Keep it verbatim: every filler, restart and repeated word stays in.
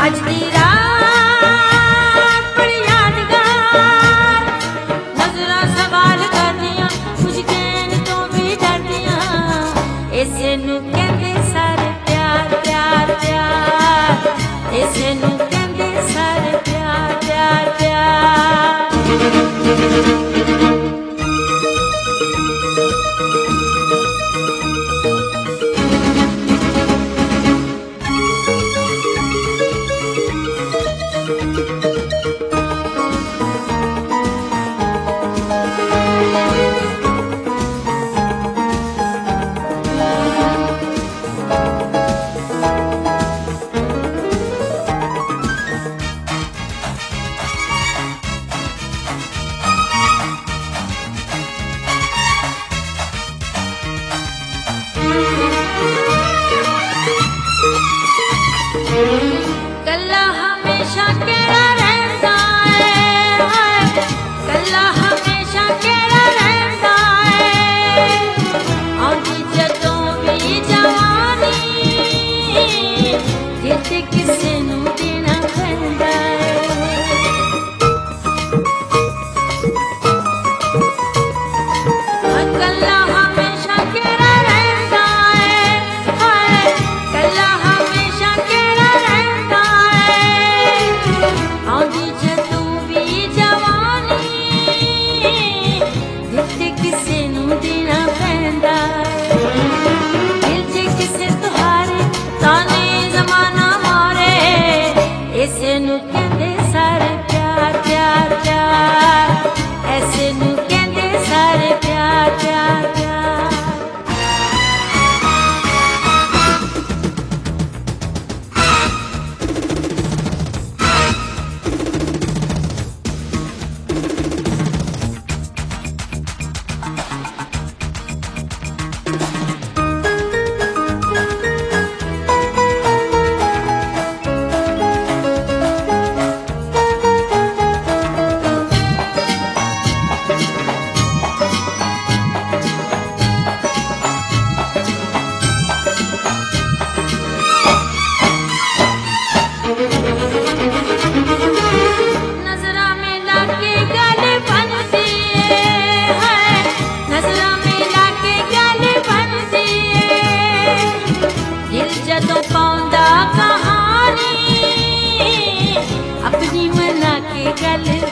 अज दी रात बड़ी यादगार, नजरां सवाल करदियां, कुछ कहण तो भी डरदियां। इसे नूं कहंदे सारे प्यार प्यार प्यार, इसे नूं कहंदे सारे प्यार प्यार प्यार। कल्ला हमेशा केड़ा रहंदा है, कल्ला हमेशा केड़ा रहंदा है। आउंदी जदों भी जवानी, दिल ते किसे नूं देना पैंदा है। कल्ला हमेशा केड़ा रहंदा है, कल्ला हमेशा केड़ा रहंदा है। आउंदी जदों भी जवानी, दिल ते किसे नूं देना पैंदा है। दिल जे किसे तुहारे ताने जमाना मारे, इसे नूं कहंदे सारे प्यार प्यार प्यार, ऐसे नूं कहंदे सारे प्यार प्यार प्यार। नजरा में लाके गल बनदी है, नजरा में लाके गल बनदी है। दिल जदों पाउंदा कहानी, अपनी मना के गल